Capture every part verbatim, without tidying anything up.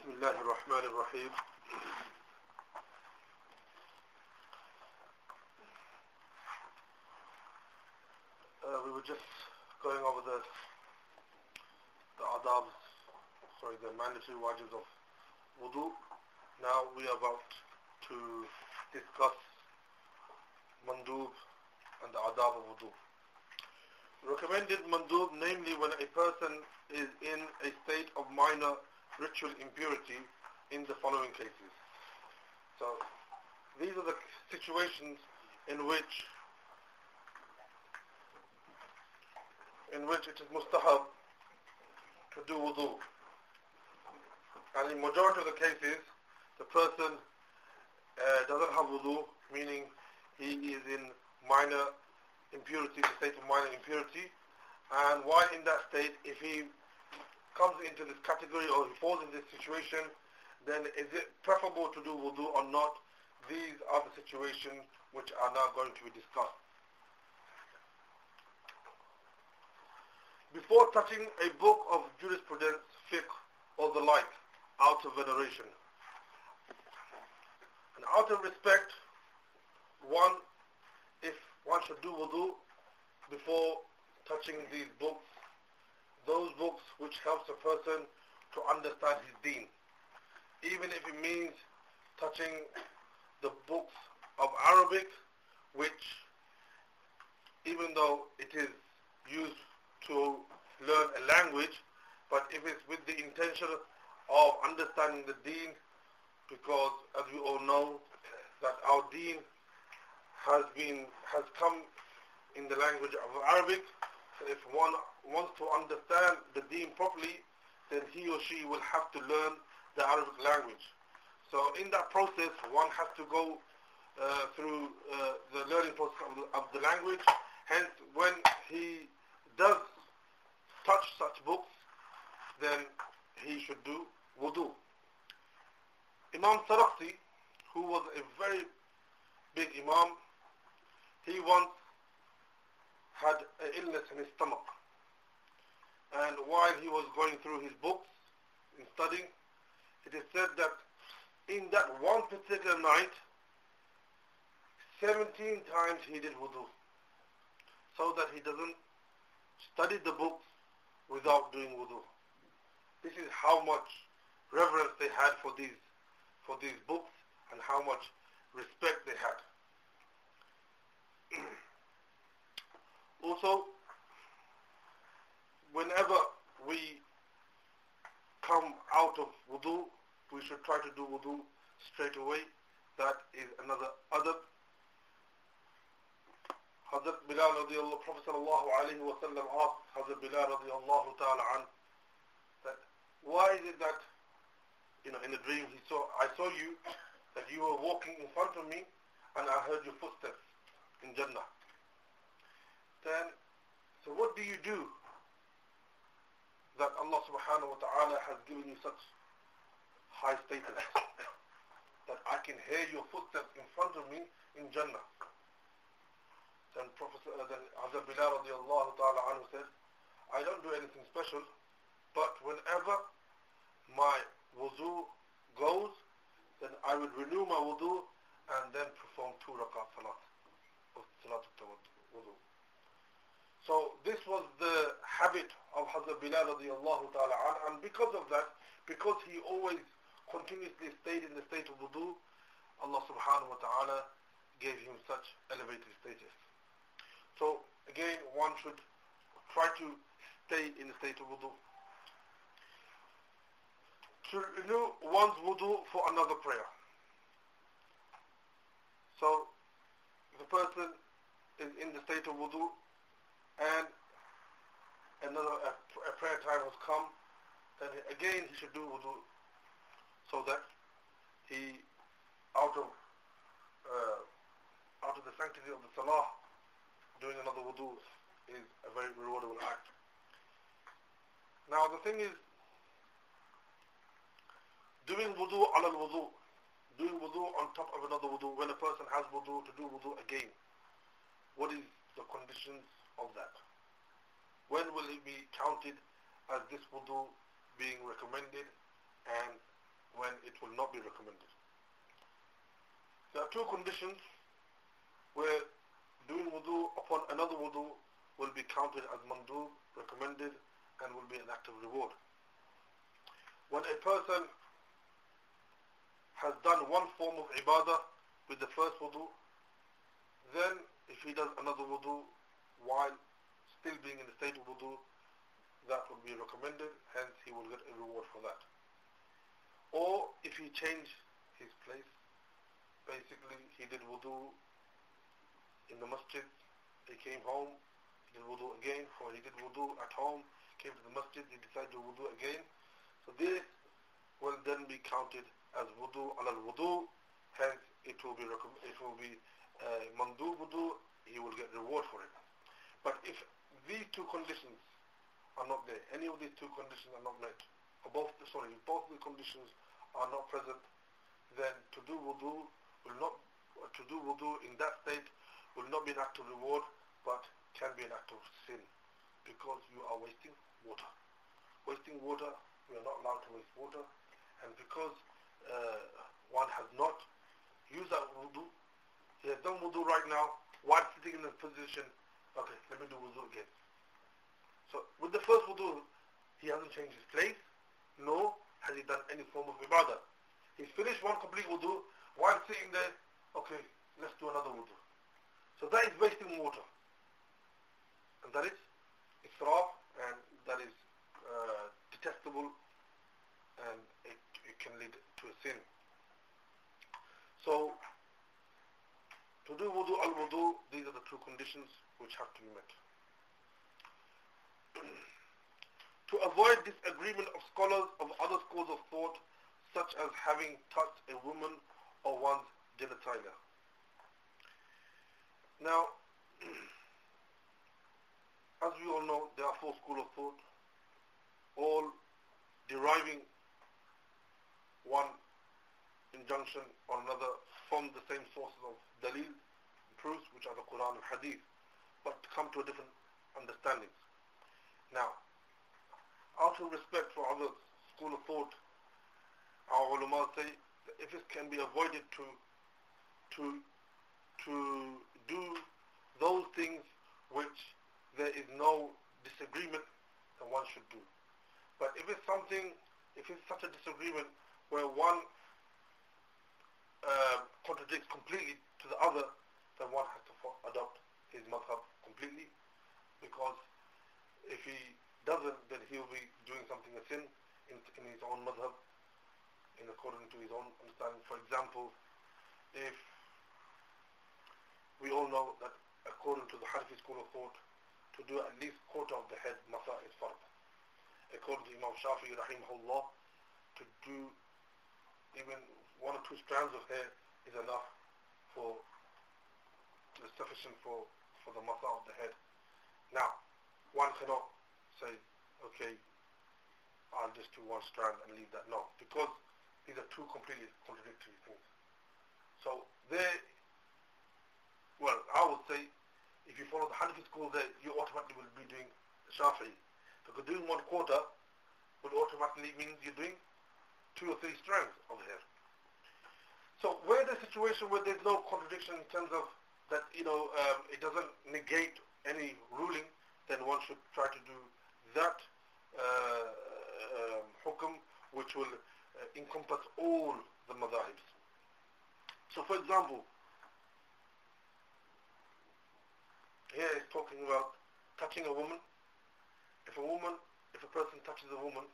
بسم الله الرحمن الرحيم. Uh, we were just going over the the adabs, sorry, the mandatory wajibs of wudu. Now we are about to discuss mandub and the adab of wudu. Recommended mandub, namely when a person is in a state of minor ritual impurity in the following cases. So these are the situations in which in which it is mustahab to do wudu. And in majority of the cases, the person uh, doesn't have wudu, meaning he is in minor impurity, the state of minor impurity. And while in that state, if he comes into this category or he falls in this situation, then is it preferable to do wudu or not? These are the situations which are now going to be discussed. Before touching a book of jurisprudence, fiqh or the like, out of veneration and out of respect, one, if one should do wudu before touching these books, those books which helps a person to understand his deen, even if it means touching the books of Arabic, which even though it is used to learn a language, but if it's with the intention of understanding the deen, because as we all know that our deen has been has come in the language of Arabic. So if one wants to understand the deen properly, then he or she will have to learn the Arabic language. So in that process, one has to go uh, through uh, the learning process of the, of the language. Hence, when he does touch such books, then he should do wudu. Imam Sarakhsi, who was a very big imam, he once had an illness in his stomach. And while he was going through his books in studying, it is said that in that one particular night, seventeen times he did wudu, so that he doesn't study the books without doing wudu. This is how much reverence they had for these for these books and how much respect they had. Also, whenever we come out of wudu, we should try to do wudu straight away. That is another adab. Hazrat Bilal radiallahu, Prophet sallallahu alayhi wa sallam asked Hazrat Bilal radiallahu ta'ala an, that why is it that, you know, in a dream he saw, I saw you, that you were walking in front of me and I heard your footsteps in Jannah. Then, so what do you do that Allah subhanahu wa ta'ala has given you such high status that I can hear your footsteps in front of me in Jannah? Then Prophet, uh, then Hazrat Bilal radiallahu ta'ala anhu said, I don't do anything special, but whenever my wudu goes, then I would renew my wudu and then perform two rakat salat, of salat wudu. So this was the habit of Hazrat Bilal radiallahu ta'ala an, and because of that, because he always continuously stayed in the state of wudu, Allah subhanahu wa ta'ala gave him such elevated status. So again, one should try to stay in the state of wudu. To renew one's wudu for another prayer. So the person is in the state of wudu and another a, a prayer time has come, then again he should do wudu, so that he, out of uh, out of the sanctity of the salah, doing another wudu is a very rewardable act. Now the thing is, doing wudu ala al-wudu, doing wudu on top of another wudu, when a person has wudu, to do wudu again, what is the conditions of that? When will it be counted as this wudu being recommended and it will not be recommended. There are two conditions where doing wudu upon another wudu will be counted as mandub, recommended, and will be an act of reward. When a person has done one form of ibadah with the first wudu, then if he does another wudu while still being in the state of wudu, that will be recommended, hence he will get a reward for that. Or if he changed his place, basically he did wudu in the masjid, he came home, he did wudu again, or he did wudu at home, came to the masjid, he decided to wudu again. So this will then be counted as wudu ala al-wudu, hence it will be it will be uh, mandub wudu, he will get reward for it. But if these two conditions are not there, any of these two conditions are not met, or both, sorry, if both the conditions are not present, then to do wudu will not, to do wudu in that state will not be an act of reward, but can be an act of sin, because you are wasting water. Wasting water, we are not allowed to waste water, and because uh, one has not used that wudu, he has done wudu right now, while sitting in the position, okay, let me do wudu again. So with the first wudu, he hasn't changed his place, nor has he done any form of ibadah. He's finished one complete wudu, while sitting there, okay, let's do another wudu. So that is wasting water. And that is israf, and that is uh, detestable, and it, it can lead to a sin. So, to do wudu al-wudu, these are the two conditions which have to be met. To avoid disagreement of scholars of other schools of thought, such as having touched a woman or one's genitalia. Now, as we all know, there are four schools of thought, all deriving one injunction or another from the same sources of dalil, proofs, which are the Quran and Hadith, but to come to a different understandings. Now, out of respect for other school of thought, our ulama say that if it can be avoided to to to do those things which there is no disagreement, then one should do. But if it's something, if it's such a disagreement where one uh, contradicts completely to the other, then one has to adopt his madhab completely, because if he doesn't, then he will be doing something a sin in, in his own madhab, in according to his own understanding. For example, if we all know that according to the Hanafi school of thought, to do at least quarter of the head masa is fard. According to Imam Shafi'i rahimahullah, to do even one or two strands of hair is enough for, is sufficient for, for the masa of the head. Now, one cannot say, okay, I'll just do one strand and leave that. No, because these are two completely contradictory things. So there, well, I would say, if you follow the Hanafi school there, you automatically will be doing Shafi'i. Because doing one quarter will automatically mean you're doing two or three strands of hair. So where the situation where there's no contradiction in terms of that, you know, um, it doesn't negate any ruling, then one should try to do that uh, um, hukum which will uh, encompass all the madhahibs. So for example, here it's talking about touching a woman. If a woman, if a person touches a woman,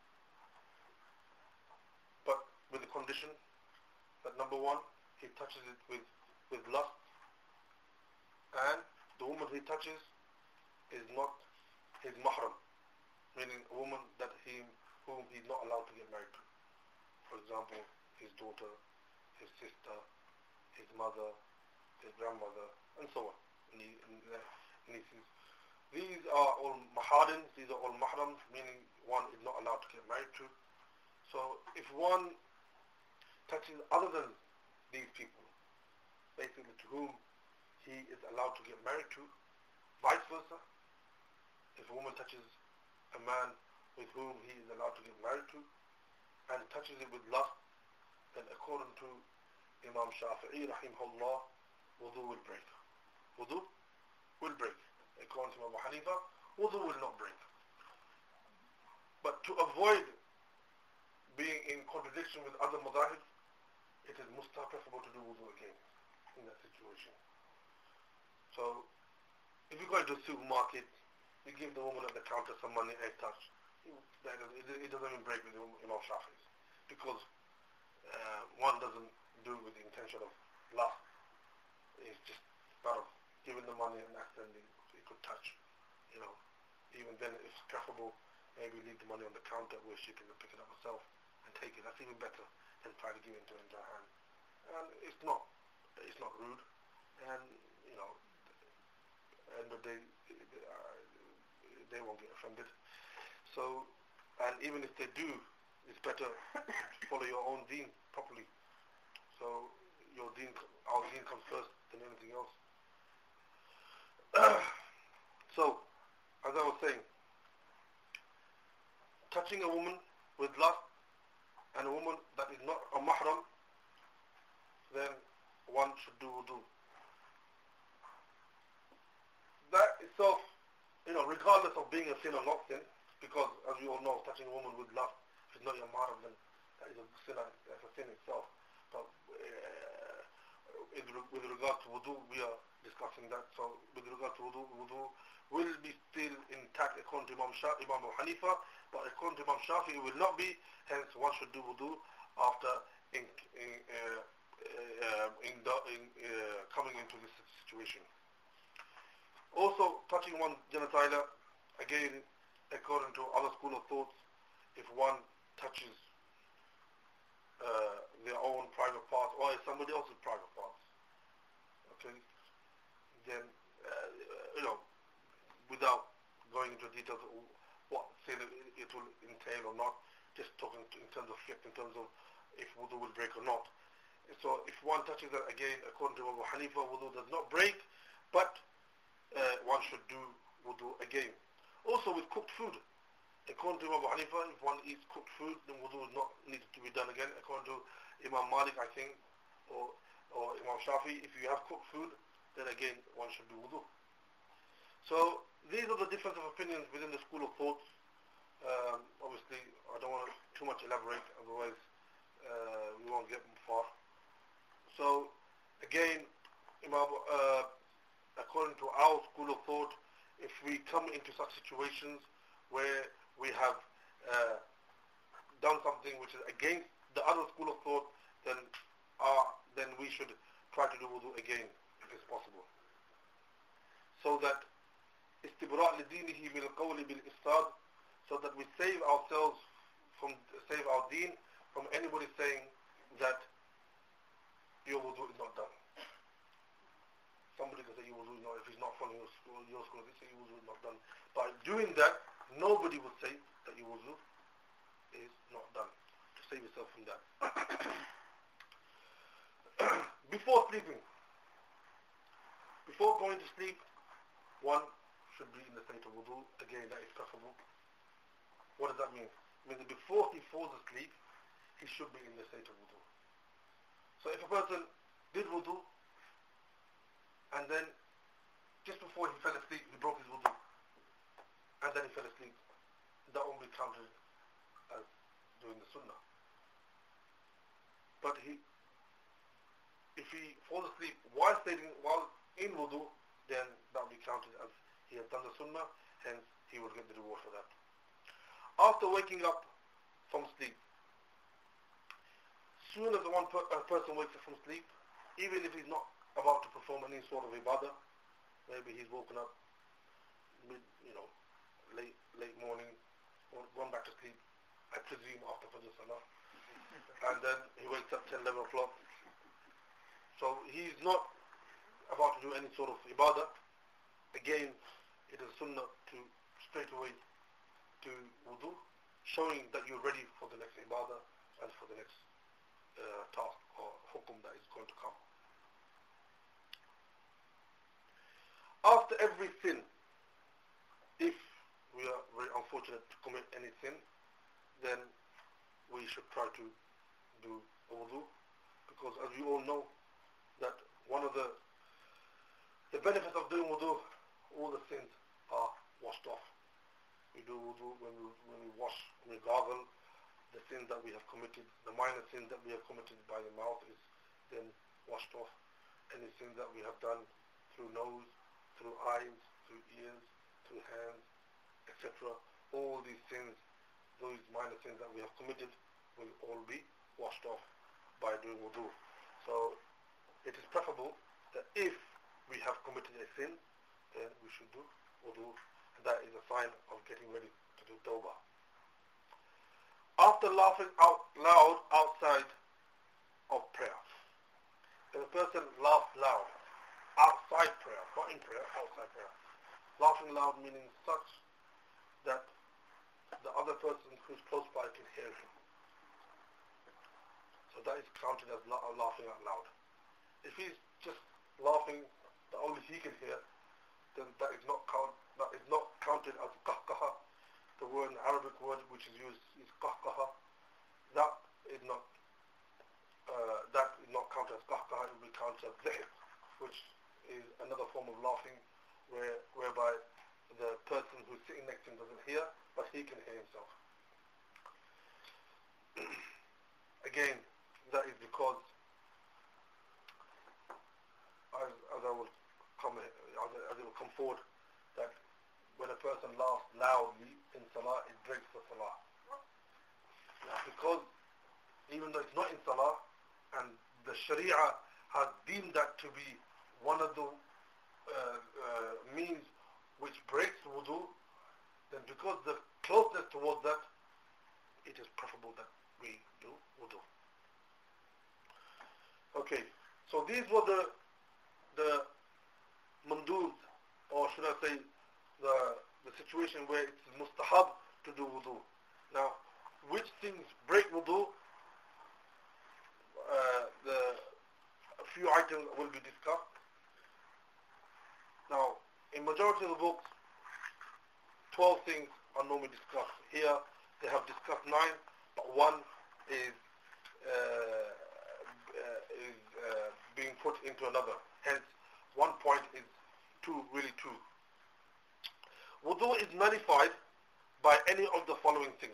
but with the condition that number one, he touches it with, with lust, and the woman he touches is not his mahram, meaning a woman that he, whom he's not allowed to get married to. For example, his daughter, his sister, his mother, his grandmother, and so on. Nieces. These are all maharims, these are all mahrams, meaning one is not allowed to get married to. So if one touches other than these people, basically to whom he is allowed to get married to, vice versa, if a woman touches a man with whom he is allowed to get married to, and touches it with lust, then according to Imam Shafi'i rahimahullah, wudu will break. Wudu will break. According to Abu Hanifa, wudu will not break. But to avoid being in contradiction with other madhahib, it is mustahab preferable to do wudu again in that situation. So, if you go into a supermarket, you give the woman at the counter some money and touch, it doesn't even break with Imam Shafi'i. Because uh, one doesn't do it with the intention of lust. It's just part of giving the money and accidentally it could touch. You know, even then it's preferable maybe leave the money on the counter where she can pick it up herself and take it. That's even better than trying to give it into her hand. And it's not, it's not rude. And, you know, and but they, they won't get offended. So, and even if they do, it's better to follow your own deen properly. So, your deen, our deen comes first than anything else. So, as I was saying, touching a woman with lust and a woman that is not a mahram, then one should do wudu. That itself, you know, regardless of being a sin or not sin, because as we all know, touching a woman with lust, if it's not your mahram, then that is a sin, that's a sin itself. But uh, with regard to wudu, we are discussing that. So with regard to wudu, wudu will be still intact according to Imam, Sha- Imam Abu Hanifa, but according to Imam Shafi it will not be. Hence, one should do wudu after in, in, uh, uh, in, the, in uh, coming into this situation. Also, touching one's genitalia, again, according to other school of thoughts, if one touches uh, their own private parts or somebody else's private parts, okay, then, uh, you know, without going into details of what sin it will entail or not, just talking in terms of fiqh, in terms of if wudu will break or not. So if one touches that, again, according to Abu Hanifa, wudu does not break, but uh, one should do wudu again. Also with cooked food, according to Abu Hanifa, if one eats cooked food, then wudu is not needed to be done again. According to Imam Malik, I think, or, or Imam Shafi, if you have cooked food, then again one should do wudu. So these are the difference of opinions within the school of thoughts. Um, obviously, I don't want to too much elaborate, otherwise uh, we won't get far. So again, Imam, uh, according to our school of thought, if we come into such situations where we have uh, done something which is against the other school of thought, then uh, then we should try to do wudu again if it's possible, so that istibra' lidinihi bil qawli bil ifsad, so that we save ourselves from save our deen from anybody saying that your wudu is not done. Somebody can say your wudu is not, if he's not following your school, your school, they say your wudu is not done. By doing that, nobody would say that your wudu is not done. To save yourself from that. Before sleeping, before going to sleep, one should be in the state of wudu. Again, that is preferable. What does that mean? It means that before he falls asleep, he should be in the state of wudu. So if a person did wudu, and then just before he fell asleep, he broke his wudu, and then he fell asleep, that won't be counted as doing the sunnah. But he, if he falls asleep while stating, while in wudu, then that will be counted as he has done the sunnah, hence he will get the reward for that. After waking up from sleep, soon as one per, a person wakes up from sleep, even if he's not about to perform any sort of ibadah, maybe he's woken up mid, you know, late late morning, or gone back to sleep, I presume after Fajr Salah, and then he wakes up ten, eleven o'clock. So he's not about to do any sort of ibadah. Again, it is sunnah to straight away do wudu, showing that you're ready for the next ibadah and for the next uh, task or hukum that is going to come. After every sin, if we are very unfortunate to commit any sin, then we should try to do wudu, because as we all know that one of the the benefits of doing wudu, all the sins are washed off. We do wudu when we, when we wash, when we gargle, the sins that we have committed, the minor sins that we have committed by the mouth is then washed off. Any sins that we have done through nose, through eyes, through ears, through hands, et cetera, all these sins, those minor sins that we have committed will all be washed off by doing wudu. So it is preferable that if we have committed a sin, then we should do wudu, and that is a sign of getting ready to do tawbah. After laughing out loud outside of prayer, if a person laughs loud outside prayer, not in prayer, outside prayer, laughing loud meaning such that the other person who's close by can hear him. So that is counted as la- laughing out loud. If he's just laughing that only he can hear, then that is not count. That is not counted as qahqaha. The word, the Arabic word which is used is qahqaha. That is not. Uh, that is not counted as qahqaha. It will be counted as zihb, which is another form of laughing, where whereby the person who's sitting next to him doesn't hear, but he can hear himself. Again, that is because, as, as I will come, as, as it will come forward, that when a person laughs loudly in salah, it breaks the salah. Now, because even though it's not in salah, and the Sharia has deemed that to be one of the uh, uh, means which breaks wudu, then because the closeness towards that, it is preferable that we do wudu. Okay, so these were the the mandub, or should I say, the the situation where it's mustahab to do wudu. Now, which things break wudu? Uh, the a few items will be discussed. Now, in majority of the books, twelve things are normally discussed. Here, they have discussed nine, but one is uh, uh, is uh, being put into another. Hence, one point is two, really two. Wudu is nullified by any of the following things.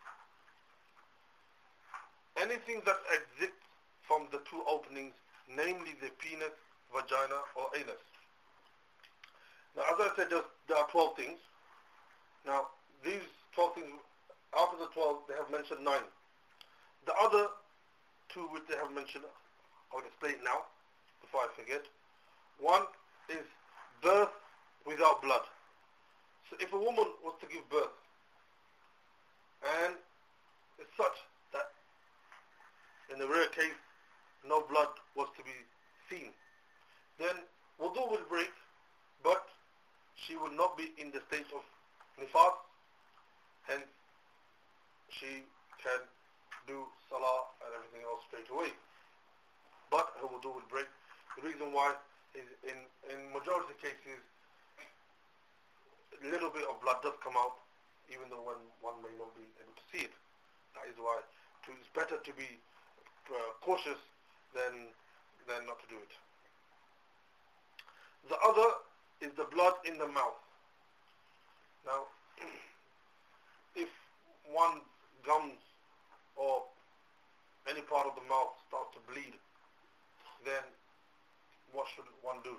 Anything that exits from the two openings, namely the penis, vagina, or anus. Now, as I said, there are twelve things. Now, these twelve things, out of the twelve, they have mentioned nine. The other two which they have mentioned, I will explain now, before I forget. One is birth without blood. So if a woman was to give birth, and it's such that in the rare case, no blood was to be seen, then wudu will break, but she will not be in the state of nifas, hence she can do salah and everything else straight away. But her wudu will break. The reason why is in, in majority of cases, a little bit of blood does come out, even though one, one may not be able to see it. That is why to, it's better to be uh, cautious than, than not to do it. The other is the blood in the mouth. Now, if one gums or any part of the mouth starts to bleed, then what should one do?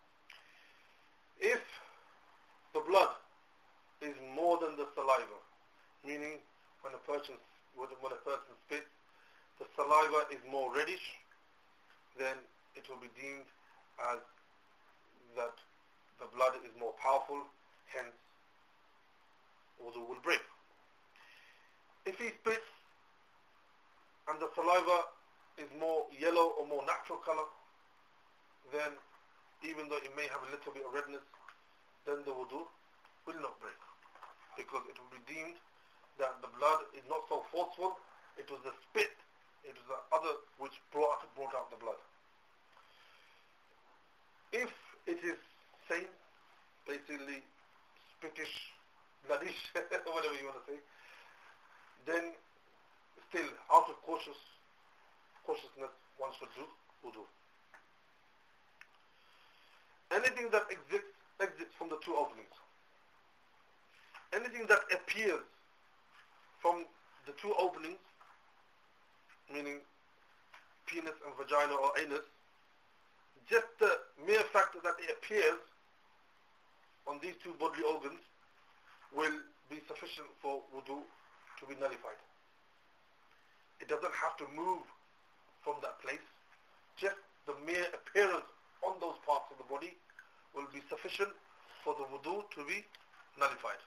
If the blood is more than the saliva, meaning when a person when a person spits, the saliva is more reddish, then it will be deemed as that the blood is more powerful, hence wudu will break. If he spits and the saliva is more yellow or more natural color, then even though it may have a little bit of redness, then the wudu will not break, because it will be deemed that the blood is not so forceful. It was the spit, it was the other which brought, brought out the blood. If it is same, basically spittish, bloodish, whatever you want to say, then still out of cautious consciousness one should do wudu. Anything that exits, exits from the two openings. Anything that appears from the two openings, meaning penis and vagina or anus, just the mere fact that it appears on these two bodily organs will be sufficient for wudu to be nullified. It doesn't have to move from that place. Just the mere appearance on those parts of the body will be sufficient for the wudu to be nullified.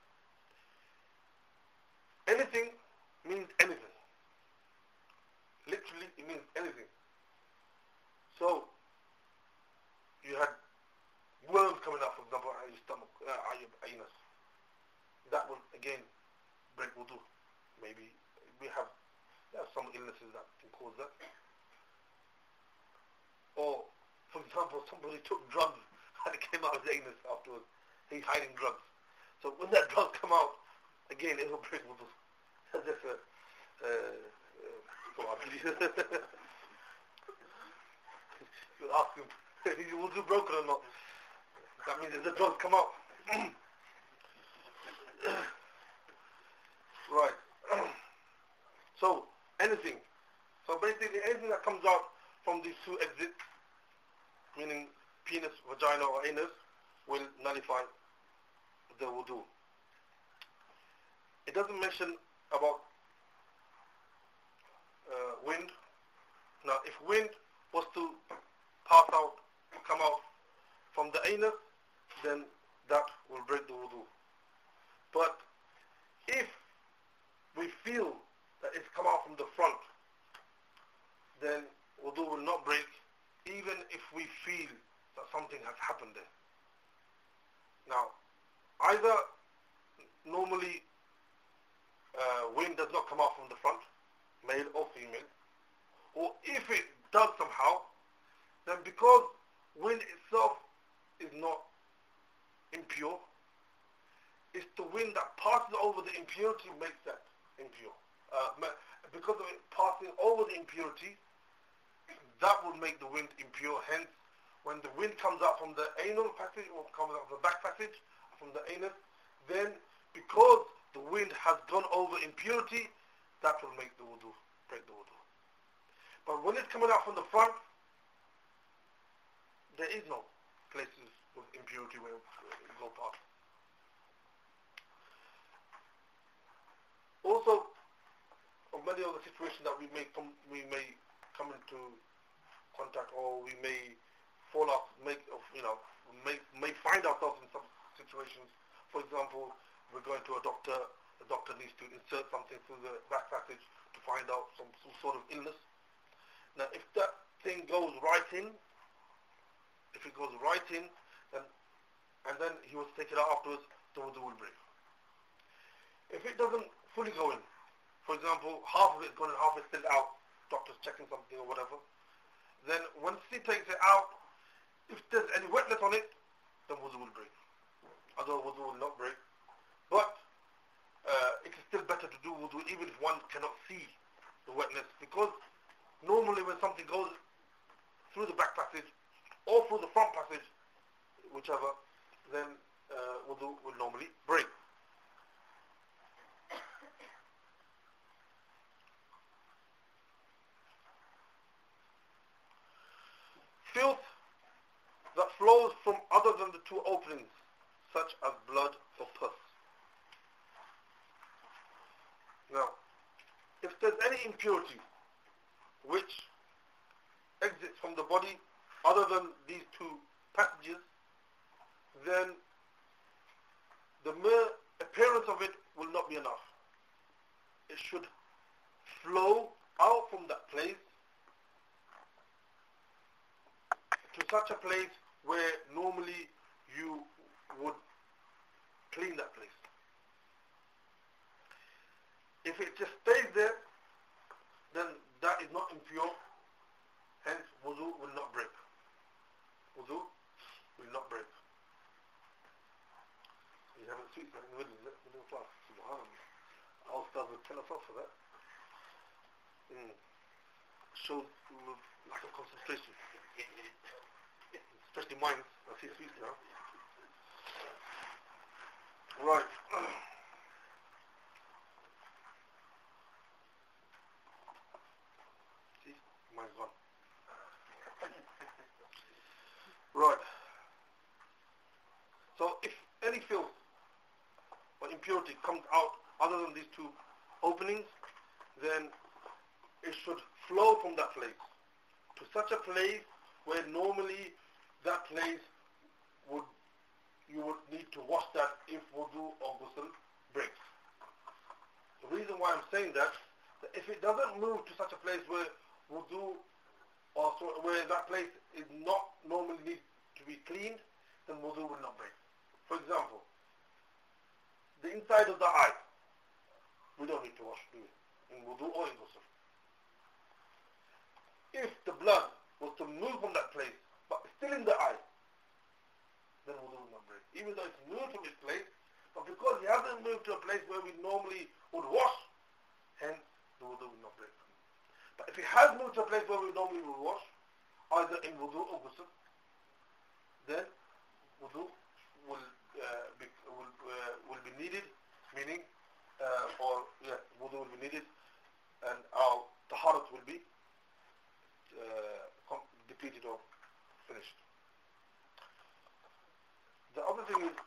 Anything means anything. Literally, it means anything. So, you had worms coming out, for example, out of your stomach, uh, out of your anus. That will, again, break wudu. Maybe we have, there are some illnesses that can cause that. Or, for example, somebody took drugs and it came out of his anus afterwards. He's hiding drugs. So when that drug come out, again, it will break wudu. That's just a, uh, uh, you ask him, is your wudu broken or not? That means if the drugs come out. Right. So, anything. So basically, anything that comes out from these two exits, meaning penis, vagina, or anus, will nullify the wudu. It doesn't mention about uh, wind. Now, if wind was to pass out, come out from the anus, then that will break the wudu. But if we feel that it's come out from the front, then wudu will not break, even if we feel that something has happened there. Now, either normally uh, wind does not come out from the front, male or female, or if it does somehow, then because wind itself is not impure, it's the wind that passes over the impurity makes that impure. Uh, because of it passing over the impurity, that will make the wind impure. Hence, when the wind comes out from the anal passage or comes out from the back passage, from the anus, then because the wind has gone over impurity, that will make the wudu, break the wudu. But when it's coming out from the front, there is no places with impurity where it go past. Also, many of the situations that we may come, we may come into contact, or we may fall off, make, you know, may, may find ourselves in some situations. For example, we're going to a doctor, the doctor needs to insert something through the back passage to find out some, some sort of illness. Now, if that thing goes right in, if it goes right in, then, and then he was taken out afterwards, the wudu will break. If it doesn't fully go in, for example, half of it's gone and half is still out, doctor's checking something or whatever, then once he takes it out, if there's any wetness on it, then wudu will break. Otherwise wudu will not break. But uh, it is still better to do wudu even if one cannot see the wetness, because normally when something goes through the back passage or through the front passage, whichever, then uh, wudu will normally break. Filth that flows from other than the two openings, such as blood or pus. Now, if there's any impurity which exits from the body other than these two passages, then the mere appearance of it will not be enough. It should flow out from that place to such a place where normally you would clean that place. If it just stays there, then that is not impure, hence wudu will not break. Wudu will not break. You haven't sweet in the middle, is it? Middle class. Subhanallah. Our stars will tell us off for that. Mm. shows lack of concentration. Especially mine. I see sweet now. Right. See? Mine's gone. Right. So if any filth or impurity comes out other than these two openings, then it should flow from that place to such a place where normally that place would, you would need to wash that if wudu or ghusl breaks. The reason why I'm saying that, that if it doesn't move to such a place where wudu or so, where that place is not normally need to be cleaned, then wudu will not break. For example, the inside of the eye, we don't need to wash do it in wudu or in ghusl. If the blood was to move from that place, but still in the eye, then wudu will not break. Even though it's moved from its place, but because it hasn't moved to a place where we normally would wash, hence the wudu will not break. But if it has moved to a place where we normally would wash, either in wudu or ghusl, then wudu will uh, be will uh, will be needed, meaning uh, or yeah, wudu will be needed, and our taharat will be uh, depleted or finished. The other thing is,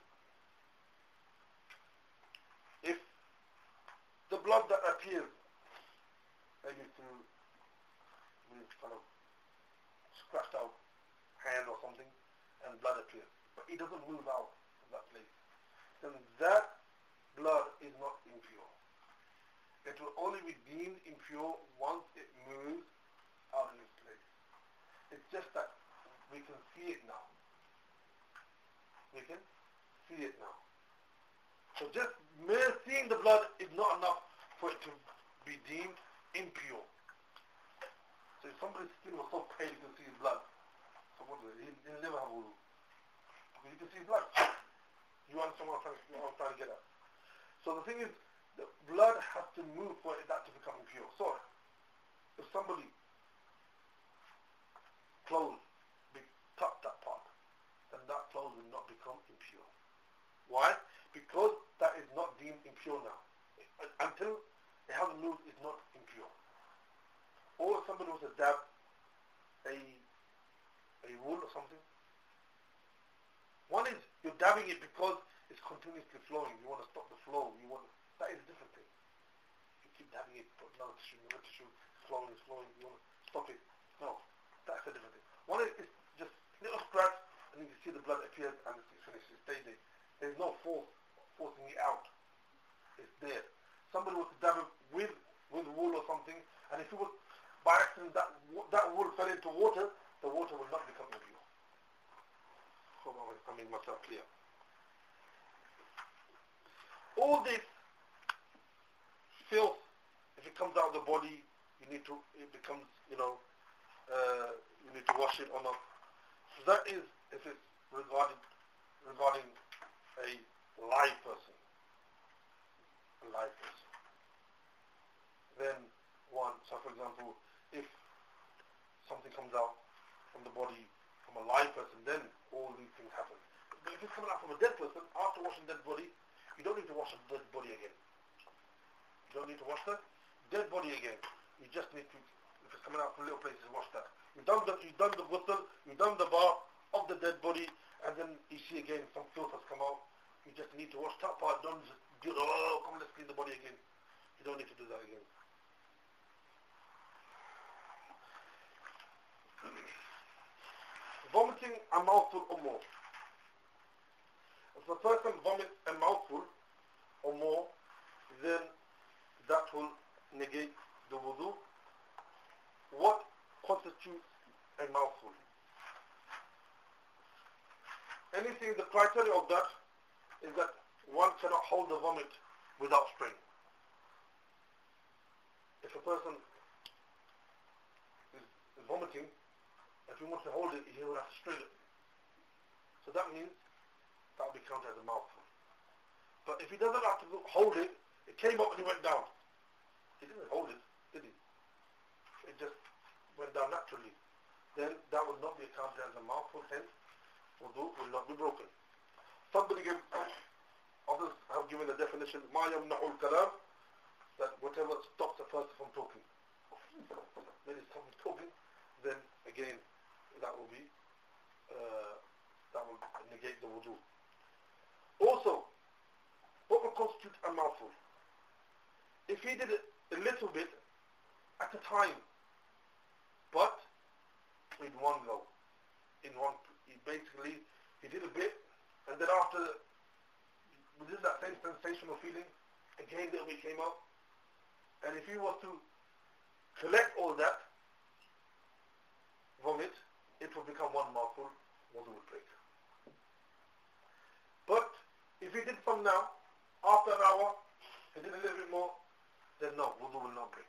if the blood that appears, maybe through kind of scratched out hand or something, and blood appears, but it doesn't move out of that place, then that blood is not impure. It will only be deemed impure once it moves out of its place. It's just that we can see it now. We can see it now. So just mere seeing the blood is not enough for it to be deemed impure. So if somebody's skin was so pale you can see his blood, so what do he, he'll never have wudu. Because you can see his blood. You understand what I'm trying, what I'm trying to get at? So the thing is, the blood has to move for that to become impure. So if somebody clothes touch that part, then that clothes will not become impure. Why? Because that is not deemed impure now. Until it hasn't moved, it's not impure. Or if somebody was to dab a a wool or something. One is you're dabbing it because it's continuously flowing. You want to stop the flow. You want that is a different thing. You keep dabbing it, put another tissue, another tissue, it's flowing, it's flowing. You want to stop it. No, that's a different thing. One is it's just little scratch, and you can see the blood appears and it's finished. It stays there. There's no force forcing it out. It's there. Somebody was to dab it with with wool or something, and if it was by accident that that wool fell into water, the water will not become impure. Hope I made myself clear. All this filth, if it comes out of the body, you need to, it becomes, you know, uh, you need to wash it or not. So that is if it's regarding regarding a live person, a live person. Then one, so for example, if something comes out from the body from a live person, then all these things happen. But if it's coming out from a dead person, after washing dead body, you don't need to wash the dead body again. You don't need to wash the dead body again. You just need to, if it's coming out from little places, wash that. You've done the, you've done the ghusl, you've done the bath of the dead body, and then you see again some filth has come out. You just need to wash that part. Don't just do, oh, come let's clean the body again. You don't need to do that again. Vomiting a mouthful or more. If a person vomits a mouthful or more, then that will negate the wudu. What constitutes a mouthful? Anything, the criteria of that is that one cannot hold the vomit without strain. If a person is, is vomiting, if he wants to hold it, he will have to strain it. So that means that will be counted as a mouthful. But if he doesn't have to hold it, it came up and he went down. He didn't hold it, did he? It just went down naturally, then that will not be accounted as a mouthful, hence wudu will not be broken. Somebody gave, others have given a definition, مَا يَمْنَعُ الْكَلَامِ, that whatever stops a person from talking. When he stops talking, then again, that will be, uh, that will negate the wudu. Also, what will constitute a mouthful? If he did it a little bit at a time, but in one go, in one, he basically, he did a bit, and then after, within that same sensational feeling, again the bit came out, and if he was to collect all that vomit, it will become one mouthful, wudu will break. But if he did some now, after an hour, he did a little bit more, then no, wudu will not break.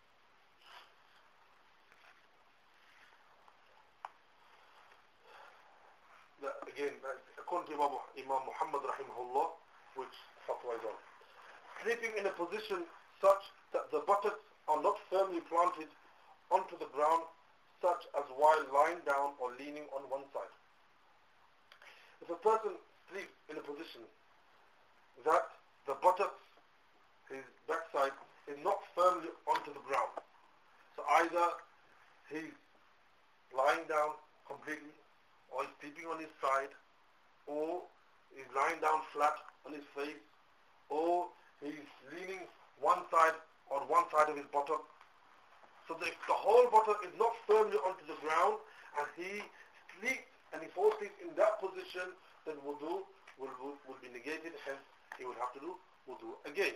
That, again, according to Imam, Imam Muhammad rahimahullah, which fatwa is on. Sleeping in a position such that the buttocks are not firmly planted onto the ground, such as while lying down or leaning on one side. If a person sleeps in a position that the buttocks, his backside, is not firmly onto the ground, so either he's lying down completely, or he's sleeping on his side, or he's lying down flat on his face, or he's leaning one side on one side of his buttock. So that if the whole buttock is not firmly onto the ground, and he sleeps and he falls asleep in that position, then wudu will, will, will be negated, hence he will have to do wudu again.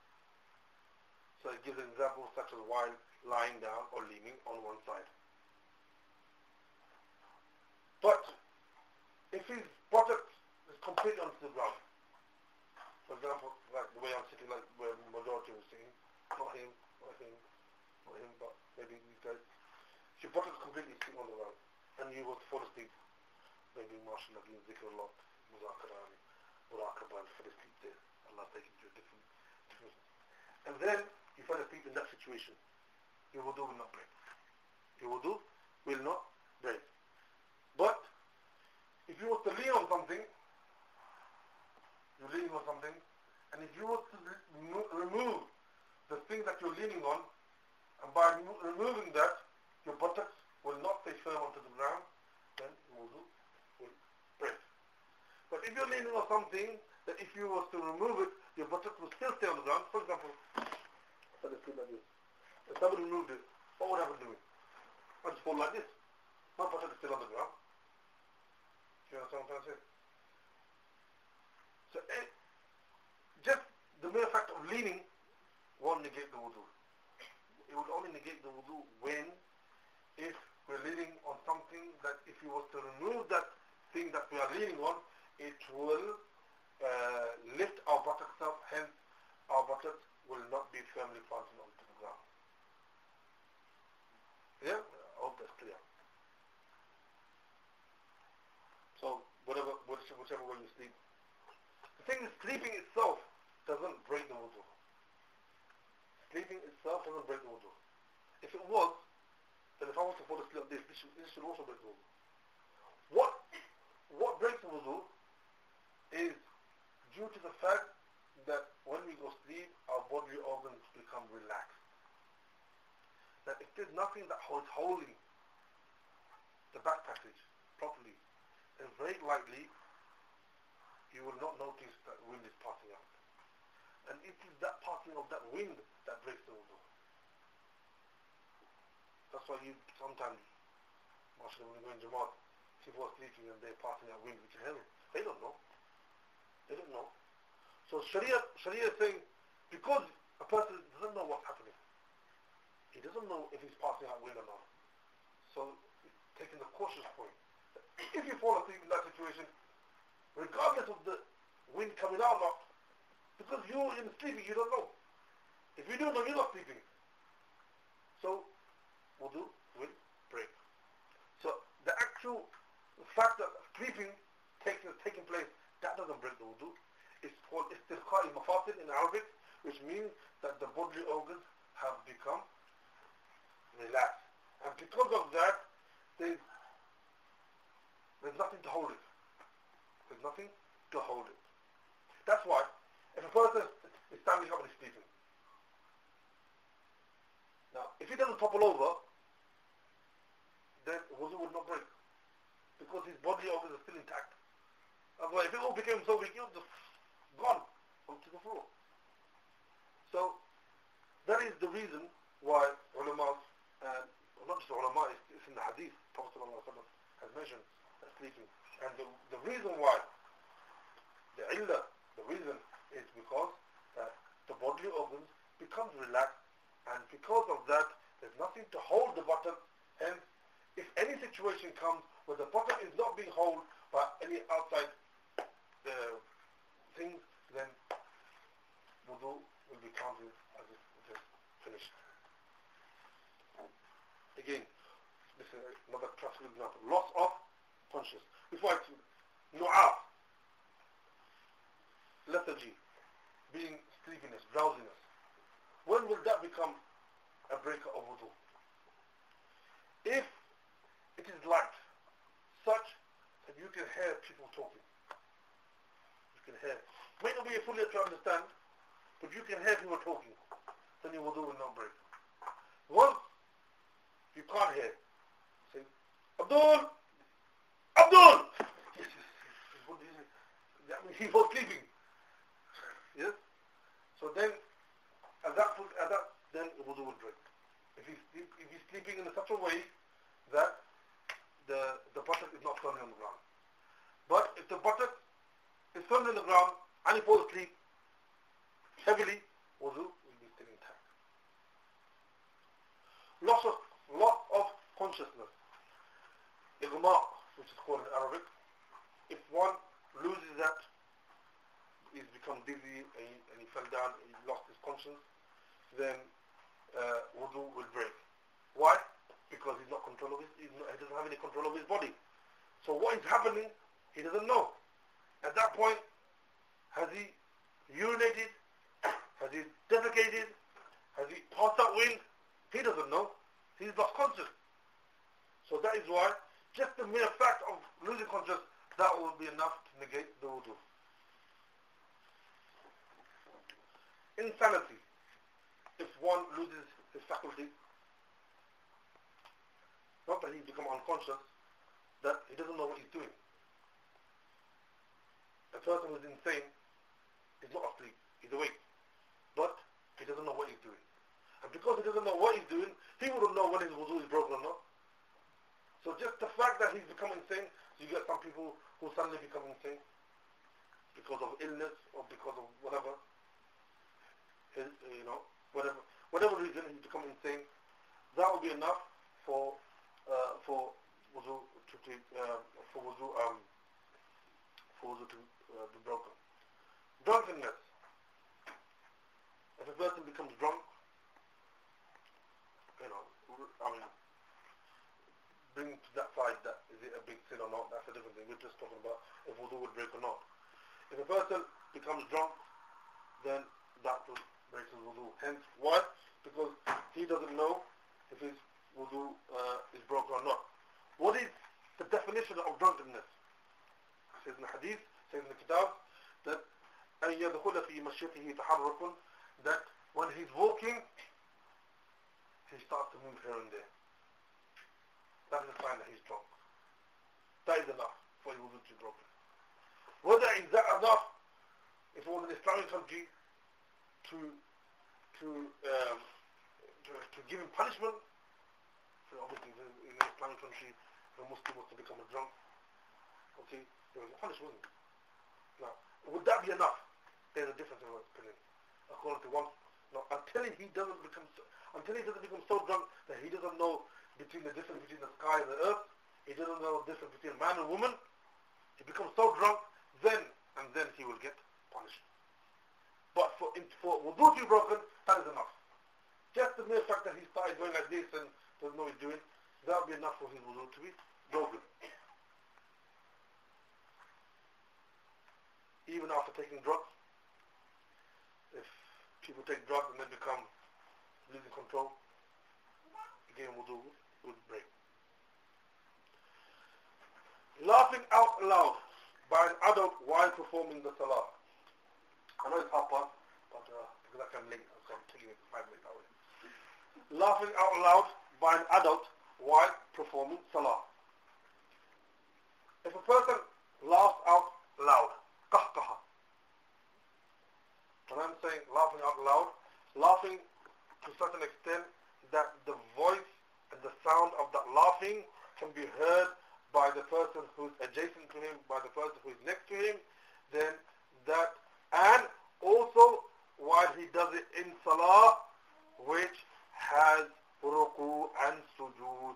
So it gives an example such as while lying down or leaning on one side. But if his buttock is completely onto the ground, for example, like the way I'm sitting, like where the majority was sitting, not him, not him, not him, but maybe these guys, if your buttock is completely sitting on the ground, and you was to fall asleep, maybe mashallah, doing zikr a lot, muzakara, muraqabah, and fall asleep there, Allah taking you to a different, different, and then you fall asleep in that situation, your wudu will not break. Your wudu will not break. But if you were to lean on something, you're leaning on something, and if you were to re- remove the thing that you're leaning on, and by remo- removing that, your buttocks will not stay firm onto the ground, then your wudu will break. But if you're leaning on something that if you were to remove it, your buttocks will still stay on the ground. For example, let us like this. If somebody removed it, what would happen to me? I just fall like this. My buttock is still on the ground. Do you understand what I'm trying to say? So it, just the mere fact of leaning won't negate the wudu. It would only negate the wudu when, if we're leaning on something that if you was to remove that thing that we are leaning on, it will uh, lift our buttocks up, hence our buttocks will not be firmly planted onto the ground. Yeah? I hope that's clear. So, whatever, whichever way you sleep. The thing is, sleeping itself doesn't break the wudu. Sleeping itself doesn't break the wudu. If it was, then if I was to fall asleep like this, this should, this should also break the wudu. What, what breaks the wudu is due to the fact that when we go sleep, our bodily organs become relaxed. That if there's nothing that holds holding the back passage properly, then very likely you will not notice that wind is passing out. And it is that passing of that wind that breaks the wudu. That's why you sometimes, mashallah, when you go in Jamaat, people are sleeping and they're passing that wind, which is heaven. They don't know. They don't know. So Sharia, Sharia is saying, because a person doesn't know what's happening, he doesn't know if he's passing out wind or not. So, taking the cautious point. If you fall asleep in that situation, regardless of the wind coming out or not, because you're in sleeping, you don't know. If you don't know, you're not sleeping. So, wudu will break. So, the actual fact that sleeping takes, is taking place, that doesn't break the wudu. It's called istirqa al-mafasid in Arabic, which means that the bodily organs have become relaxed. And because of that, there's, there's nothing to hold it. There's nothing to hold it. That's why, if a person is standing up and is sleeping, now, if he doesn't topple over, then wuzu would not break, because his bodily organs are still intact. Otherwise, if it all became so weak, he would just gone onto the floor. So, that is the reason why ulama, and not just ulama, it's, it's in the hadith, Prophet ﷺ has mentioned that sleeping. And the, the reason why, the illah, the reason is because that the bodily organs becomes relaxed, and because of that, there's nothing to hold the bottom. Hence, if any situation comes where the bottom is not being held by any outside uh, things, then wudu will be counted as if it is finished. Again, this is another classical example. Loss of consciousness. Before I nu'af, lethargy, being sleepiness, drowsiness. When will that become a breaker of wudu? If it is light, such that you can hear people talking. You can hear. May not be fully to understand, but you can hear people talking. Then your wudu will not break. Once you can't hear, say, Abdul! Abdul! Yes, yes, yes. What is it? That means he was sleeping. Yes? So then, at that, at that then wudu will break. If he's, if he's sleeping in such a way that the, the buttock is not firmly on the ground. But if the buttock is firmly on the ground and he falls asleep heavily, wudu will be still intact. Loss of, loss of consciousness. Ighma, which is called in Arabic. If one loses that, he's become dizzy and he, and he fell down, he lost his conscience, then uh, wudu will break. Why? Because he's not control of his, he's not, he doesn't have any control of his body. So what is happening, he doesn't know. At that point, has he urinated? Has he defecated? Has he passed out wind? He doesn't know. He's lost consciousness. So that is why, just the mere fact of losing consciousness, that will be enough to negate the wudu. Insanity. If one loses his faculty, not that he's become unconscious, that he doesn't know what he's doing. A person who's insane is not asleep, he's awake, but he doesn't know what he's doing. And because he doesn't know what he's doing, he wouldn't know when his wudu is broken or not. So just the fact that he's become insane, you get some people who suddenly become insane because of illness or because of whatever, his, you know, whatever, whatever reason he's become insane, that will be enough for uh, for wudu to take uh, for wudu um for wudu to uh, be broken. Drunkenness. If a person becomes drunk, you know, I mean, bring to that side that is it a big sin or not? That's a different thing. We're just talking about if wudu would break or not. If a person becomes drunk, then that will break his wudu. Hence, why? Because he doesn't know if his wudu uh, is broken or not. What is the definition of drunkenness? It says in the hadith, it says in the kitab, that أن يدخل في مشيته تحرك, that when he's walking, he starts to move here and there. That is a sign that he's drunk. That is enough for his wudu to be broken. Whether is that enough, if it was an Islamic country, to to um, to, to give him punishment, so obviously in an Islamic country, if a Muslim was to become a drunk, okay, there was a punishment. Now, would that be enough? There's a difference in opinion. According to one, no, until he doesn't become, so, until he doesn't become so drunk that he doesn't know between the difference between the sky and the earth, he doesn't know the difference between man and woman, he becomes so drunk, then and then he will get punished. But for for wudu to be broken, that is enough. Just the mere fact that he started going like this and doesn't know what he's doing, that will be enough for his wudu to be broken. Even after taking drugs, if people take drugs and they become losing control, again wudu will laughing out loud by an adult while performing the salah. I know it's half past, but uh, because I can late, so I'm taking it five minutes away. Laughing out loud by an adult while performing salah. If a person laughs out loud, qahqaha. When I'm saying laughing out loud, laughing to a certain extent that the voice and the sound of that laughing can be heard by the person who's adjacent to him, by the person who's next to him, then that, and also while he does it in salah, which has ruku and sujood.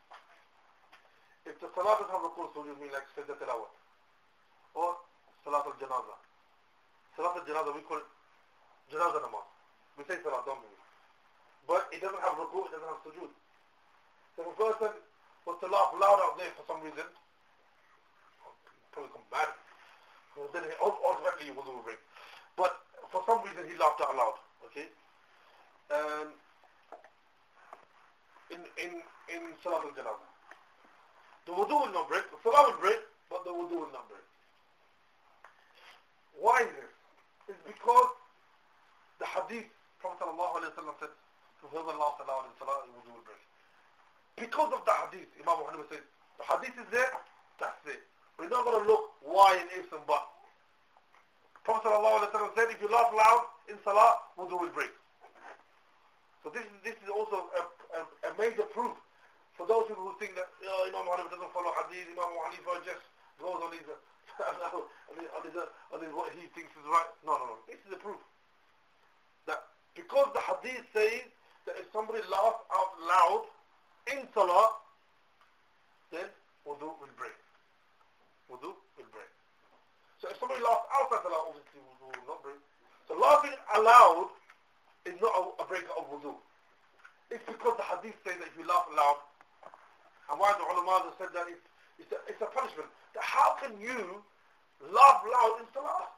If the salah doesn't have ruku and sujood, mean like sajdat tilawat, or salat al-janaza. Salat al-janaza, we call it janaza namaz. We say salah, don't we? But it doesn't have ruku, it doesn't have sujood. So if a person was to laugh loud out there for some reason, probably come bad, then he automatically wudu will break. But for some reason he laughed out loud, okay? Um, in in in Salat al-Janaza, the wudu will not break. The salah will break, but the wudu will not break. Why is this? It's because the hadith, Prophet sallallahu alaihi wasallam said, whoever laughs aloud in salah, the wudu will break. Because of the hadith, Imam Muhammad says, the hadith is there, that's it. We're not going to look why and ifs and buts. Prophet ﷺ said, if you laugh loud in salah, wudu will break. So this is, this is also a, a, a major proof for those people who think that oh, Imam Muhammad doesn't follow hadith, Imam Hanifa just goes on his, on, his, on, his, on his what he thinks is right. No, no, no. This is the proof. That because the hadith says that if somebody laughs out loud in salah, then wudu will break. Wudu will break. So if somebody laughs outside salah, obviously wudu will not break. So laughing aloud is not a, a breaker of wudu. It's because the hadith says that if you laugh aloud, and why the ulama have said that it's, it's, a, it's a punishment. That how can you laugh loud in salah?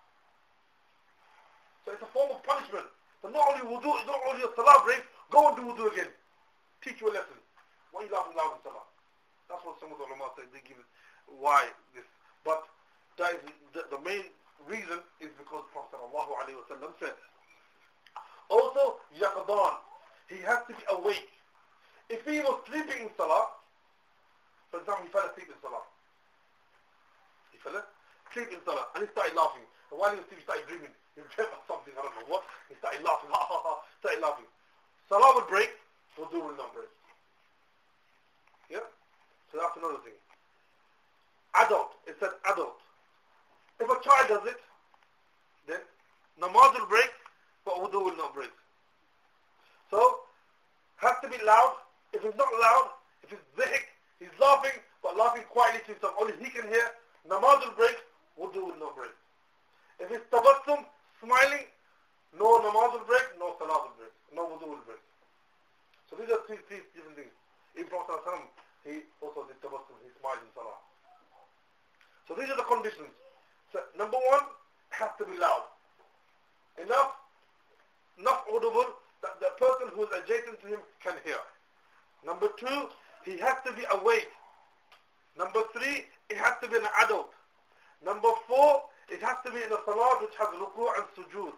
So it's a form of punishment. So not only wudu, not only your salah breaks, go and do wudu again. Teach you a lesson. Why are you laughing loud in salah? That's what some of the ulama say. They give it why this. But that is the, the main reason is because Prophet sallallahu alaihi wasallam said. Also, yaqdan. He has to be awake. If he was sleeping in salah, for example, he fell asleep in salah. He fell asleep in salah and he started laughing. And while he was asleep, he started dreaming. He dreamt of something, I don't know what. He started laughing. Ha ha ha. Started laughing. Salah will break, wudu will not break. Yeah? So that's another thing. Adult. It said adult. If a child does it, then namaz will break, but wudu will not break. So, has to be loud. If it's not loud, if it's dhik, he's laughing, but laughing quietly to himself, only he can hear, namaz will break, wudu will not break. If it's tabassum, smiling, no namaz will break, no salah will break, no wudu will break. So these are three, three different things. In Prophet ﷺ, he also did tabassum, he smiled in salah. So these are the conditions. So number one, has to be loud. Enough, enough audible that the person who is adjacent to him can hear. Number two, he has to be awake. Number three, it has to be an adult. Number four, it has to be in a salat which has ruku' and sujood.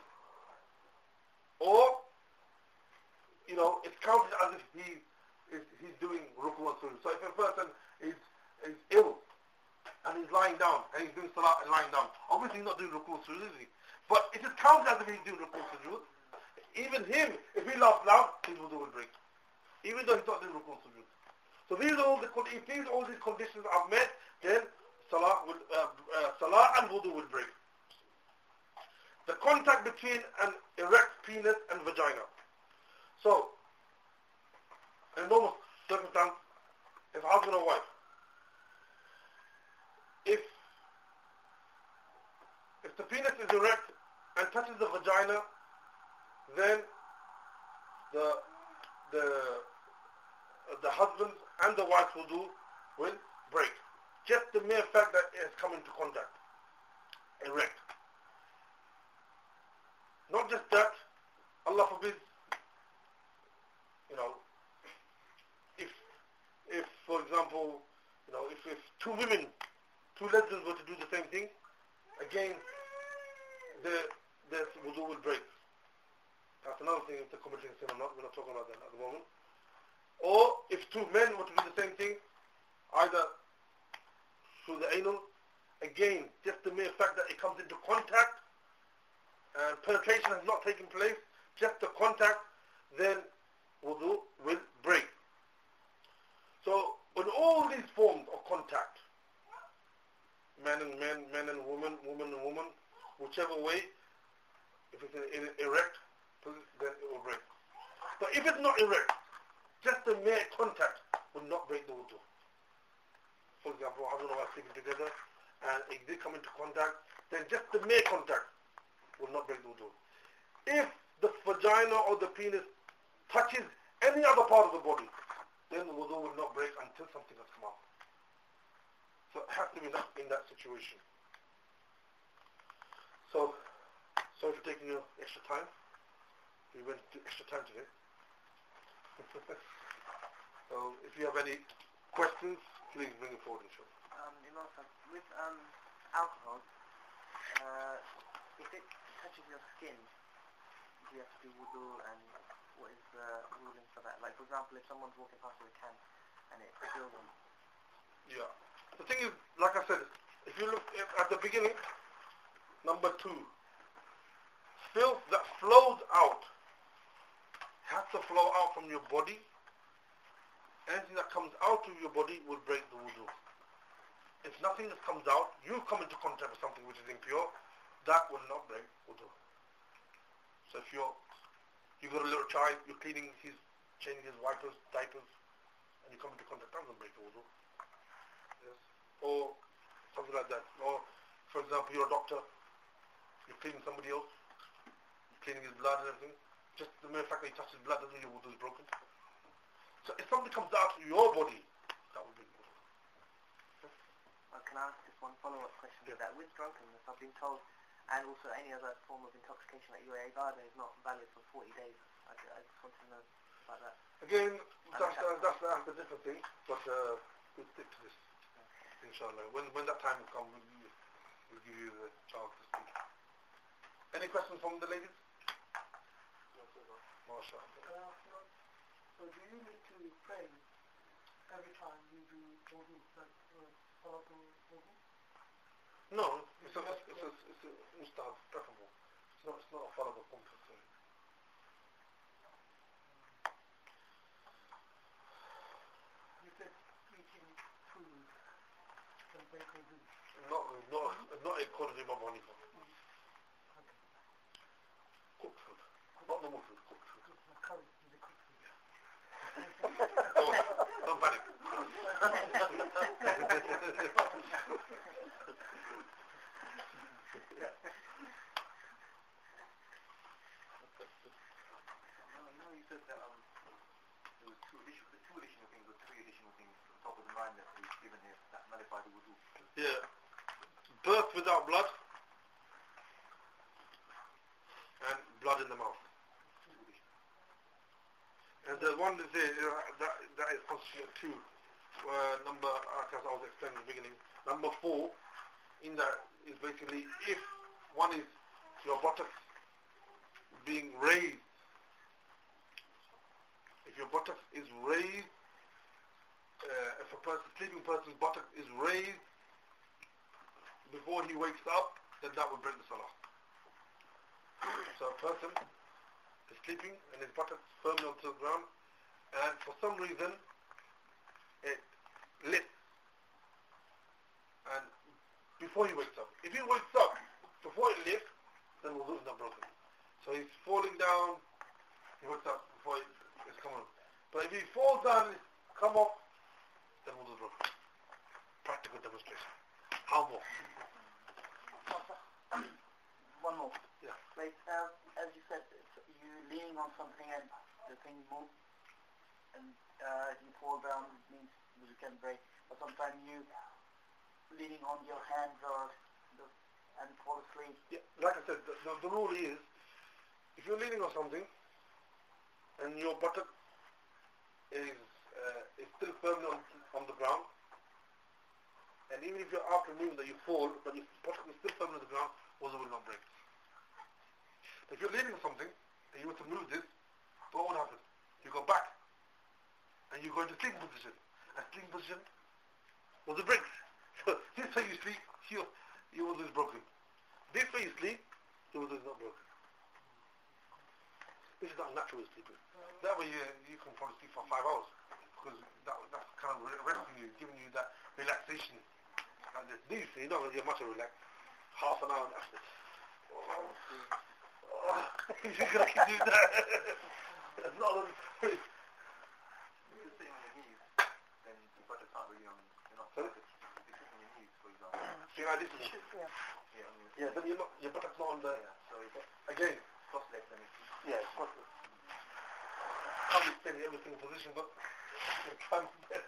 Or, you know, it's counted as if he is he's doing ruku' and sujood. So if a person is, is ill, and he's lying down, and he's doing salat and lying down, obviously he's not doing ruku' and sujood, is he? But it is counted as if he's doing ruku' and sujood. Even him, if he laughs loud, his wudu will break. Even though he's not doing ruku' and sujood. So these are all the, if these all these conditions are met, then salah will, uh, uh, salah and wudu will break. The contact between an erect penis and vagina. So, in a normal circumstance, if husband or wife, if if the penis is erect and touches the vagina, then the the the husband and the wife's wudu will break. Just the mere fact that it has come into contact. Erect. Not just that, Allah forbid, you know, if, if for example, you know, if, if two women two lesbians were to do the same thing, again, their, their wudu will break. That's another thing if they're committing sin or not. We're not talking about that at the moment. Or if two men were to do the same thing, either through the anal, again, just the mere fact that it comes into contact and penetration has not taken place, just the contact, then wudu will break. So, in all these forms of contact, man and man, man and woman, woman and woman, whichever way, if it's in, in erect, then it will break. But if it's not erect, just the mere contact will not break the wudu. For example, I don't know, are sleeping together, and if they come into contact, then just the mere contact will not break the wudu. If the vagina or the penis touches any other part of the body, then the wudu will not break until something has come out. So it has to be in that, in that situation. So, sorry for taking your extra time. We went to extra time today. So, if you have any questions, please bring it forward, inshallah. Um, Imam, with um, alcohol, uh, if it touches your skin, do you have to do wudu, and what is the ruling for that? Like, for example, if someone's walking past with a can and it spills on. Yeah. The thing is, like I said, if you look at the beginning, number two, filth that flows out has to flow out from your body. Anything that comes out of your body will break the wudu. If nothing that comes out, you come into contact with something which is impure, that will not break wudu. So if you're, you got a little child, you're cleaning his, changing his wipers, diapers, and you come into contact, that will break the wudu. Yes. Or something like that. Or, for example, you're a doctor, you're cleaning somebody else, you're cleaning his blood and everything. Just the mere fact that you touch his blood doesn't mean your wudu is broken. So if something comes out of your body, that will be wudu. Well, can I ask just one follow-up question Yeah. to that? With drunkenness, I've been told, and also any other form of intoxication, that your ibadah is not valid for forty days. I, I just want to know about that. Again, that's, uh, that's, that's a different thing, but uh, we'll stick to this, inshallah. When, when that time will come, we'll, we'll give you the chance to speak. Any questions from the ladies? MashaAllah. So do you need to pray every time you do wudu, like uh, salatul wudu? No, it's a, it's a, it's a mustahab, preferable. It's not, it's not a fallible compulsory. You said eating food can break wudu. Not, not, not according to Imam Hanifa. Okay. Cooked food. Not normal food, cooked food. The curry is the cooked food. Don't, don't panic. You know, you said that um, there was two additional, the two additional things or three additional things on top of the nine that we've given here that nullify the wudu. Yeah. Birth without blood and blood in the mouth. And the one is there, uh, that, that is constituent two. Uh, number, as I was explaining in the beginning, number four in that is basically if one is your buttocks being raised, if your buttocks is raised, uh, if a person, sleeping person's buttock is raised before he wakes up, then that would break the salah. So a person is sleeping and his buttocks firmly onto the ground, and for some reason it lifts, and before he wakes up, if he wakes up before it lifts, then wudu is not broken. So he's falling down, he wakes up before it, it's coming up. But if he falls down and it's come up, then wudu is broken. Practical demonstration. How more? One more. Yeah. Like, um, as you said, it's, you leaning on something and the thing moves, and uh, you fall down, it means you can break. But sometimes you leaning on your hands or the, and fall asleep. Yeah, like I said, the, the, the rule is, if you're leaning on something and your buttock is uh, is still firmly on, on the ground, and And even if you're after moving that you fall, but you put it still firm on the ground, wuzu will not break. If you're leaning on something, and you want to move this, what would happen? You go back, and you go into sleeping position. A sleeping position, wuzu breaks. So this way you sleep, your, your wuzu is broken. This way you sleep, your wuzu is not broken. This is not natural sleeping. That way you, you can probably sleep for five hours. Because that, that's kind of resting you, giving you that relaxation. Like this. These, you're not going to get much of a relax. Half an hour, that's it. Oh, oh. You're going to do that. That's not If you're sitting on your knees, then you've got to start really on, you're not Sorry? If you're sitting on your knees, for example. See, like this is, Yeah. Yeah, I mean, yeah, then you're not, your buttocks not on the, yeah, so if again, cross legs, then it's yeah, it's not, can't be staying in every single position, but you try my best.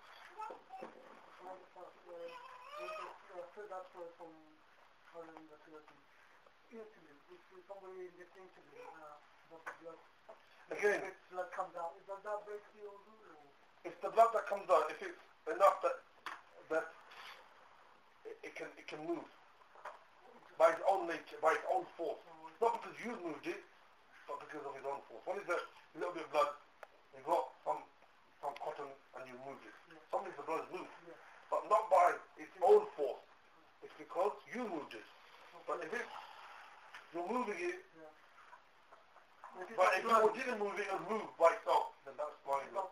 So that's where from following the philosophy. Insulin, if somebody gets insulin, uh, but the blood, Again, if blood comes out, does that break the wudu? Or? it's the blood that comes out, if it's enough that, that it, it can, it can move by its own nature, by its own force. Not because you moved it, but because of its own force. One is a little bit of blood, you got some, some cotton and you moved it. Yeah. Some is the blood is moved, Yeah. but not by its own force. It's because you moved it. But if it's, you're moving it, Yeah. but if you didn't move it, it would move by itself, then that's why it's not.